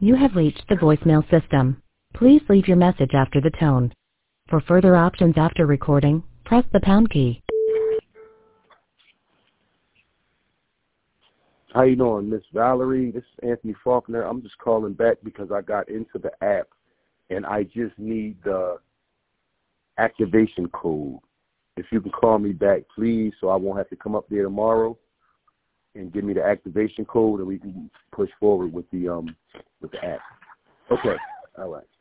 You have reached the voicemail system. Please leave your message after the tone. For further options after recording, press the pound key. How you doing, Miss Valerie? This is Anthony Faulkner. I'm just calling back because I got into the app, and I just need the activation code. If you can call me back, please, so I won't have to come up there tomorrow, and give me the activation code, and we can push forward with the app. Okay, all right.